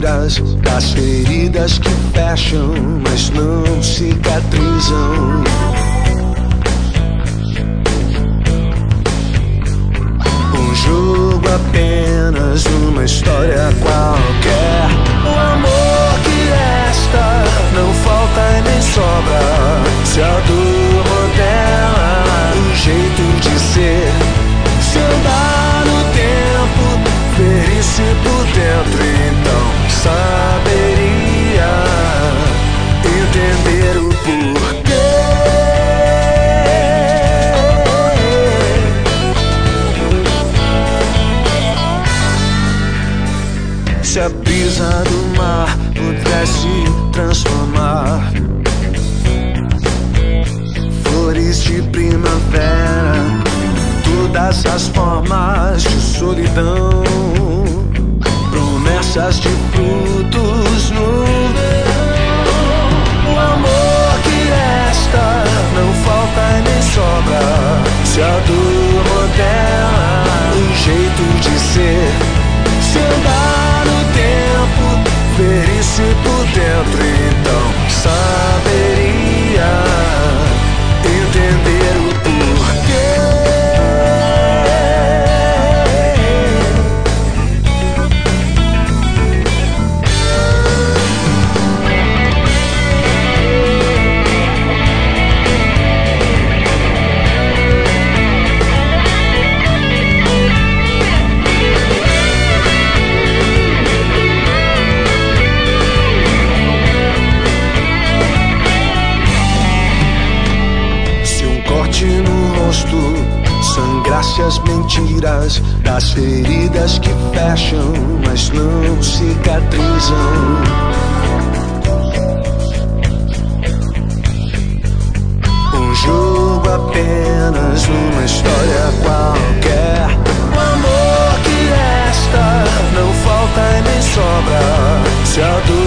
mentiras, das feridas que fecham, mas não cicatrizam. Um jogo apenas, uma história qualquer. O amor que resta não falta e nem sobra. Se a dor modela o jeito de ser, se andar no tempo, ver-se por dentro, então saberia entender o porquê. Se a brisa do mar pudesse transformar flores de primavera, todas as formas de solidão, promessas de frutos no verão. O amor que resta não falta e nem sobra. Se a dor modela o jeito de ser, se andar no tempo, ver-se por dentro, então saberia entender o porquê. No rosto sangrasse as mentiras, das feridas que fecham, mas não cicatrizam. Um jogo apenas, uma história qualquer. O amor que resta não falta e nem sobra. Se a dor